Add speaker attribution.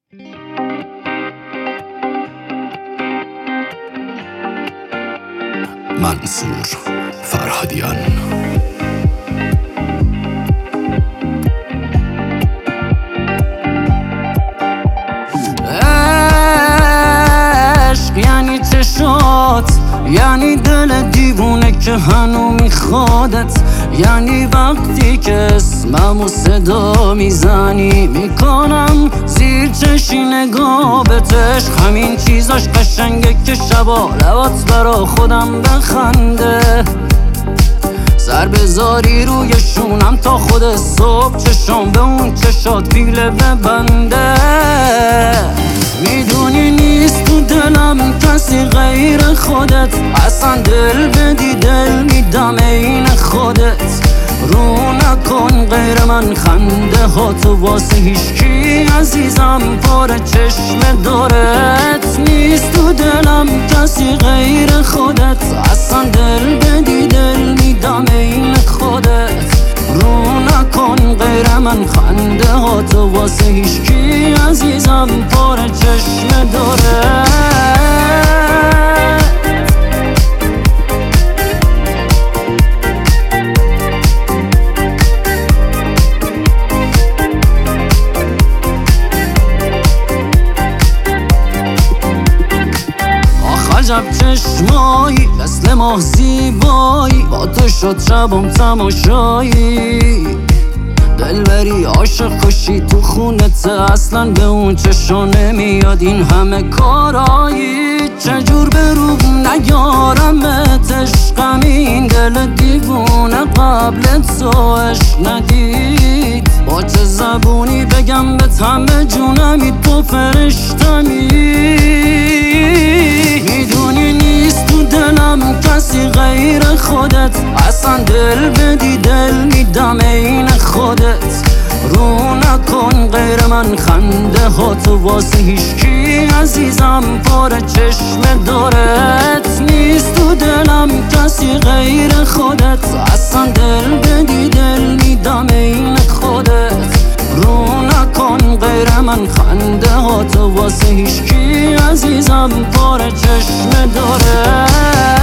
Speaker 1: منصور فرهادیان.
Speaker 2: عشق یعنی چشات، یعنی دل دیوونه که هنو میخوادت، یعنی وقتی که اسممو صدا میزنی میکنم زیر چشی نگاه بهت. عشق همین چیزاش قشنگه که شبا لبات برا خودم بخنده، سر بذاری روی شونم تا خود صبح چشام به اون چشات پیله ببنده. میدونی نیست تو دلم کسی غیر خودت، اصلا دل بدی دل میدم این خودت. رو نکن غیر من خنده ها تو واسه هیچکی عزیزم، پر چشم دورت نیست تو دلم کسی غیر خودت، اصلا دل بدی دل میدم این خودت. رو نکن غیر من خنده ها تو واسه هیچکی عزیزم، پر چشم دورت. عجب چشمایی مثل ماه زیبایی، با تو شد شبم تماشایی. دلبری عاشق کشی تو خونت، اصلا به اون چشا نمیاد این همه کارایی. چجور به روب نیارمت عشقم، این دل دیوونه قبل تو عشق ندید. با چه زبونی بگم به همه جونمی تو فرشتمی. میدونی نیست تو دلم کسی غیر خودت، اصلا دل بدی دل میدم این خودت. رو نکن غیر من خنده ها تو واسه هیچکی عزیزم، پر چشم دورت نیست تو دلم کسی غیر خودت، اصلا دل بدی دل میدم این خودت. رو نکن غیر من خنده ها تو واسه هیچکی عزیزم، پر چشم دورت.